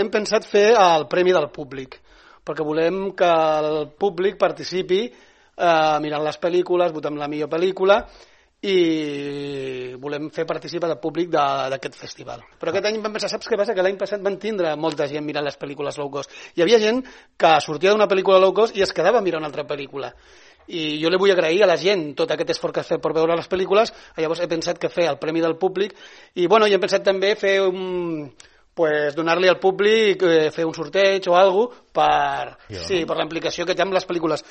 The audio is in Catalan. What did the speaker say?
Hem pensat fer el Premi del Públic, perquè volem que el públic participi mirant les pel·lícules, votem la millor pel·lícula i volem fer participar el públic d'aquest festival. Però aquest any vam pensar, saps què passa? Que l'any passat van tindre molta gent mirant les pel·lícules low cost. Hi havia gent que sortia d'una pel·lícula low cost i es quedava mirant una altra pel·lícula. I jo li vull agrair a la gent tot aquest esforç que ha fet per veure les pel·lícules. Llavors he pensat que fer el Premi del Públic i hem pensat també fer donar-li al públic, fer un sorteig o alguna cosa per la implicació que té amb les pel·lícules.